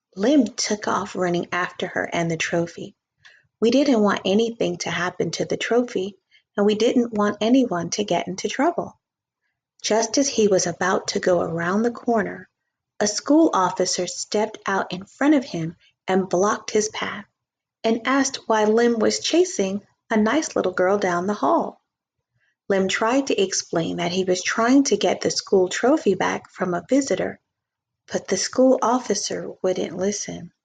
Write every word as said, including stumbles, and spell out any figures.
Lim took off running after her and the trophy. We didn't want anything to happen to the trophy, and we didn't want anyone to get into trouble. Just as he was about to go around the corner, a school officer stepped out in front of him and blocked his path, and asked why Lim was chasing a nice little girl down the hall. Lim tried to explain that he was trying to get the school trophy back from a visitor, but the school officer wouldn't listen.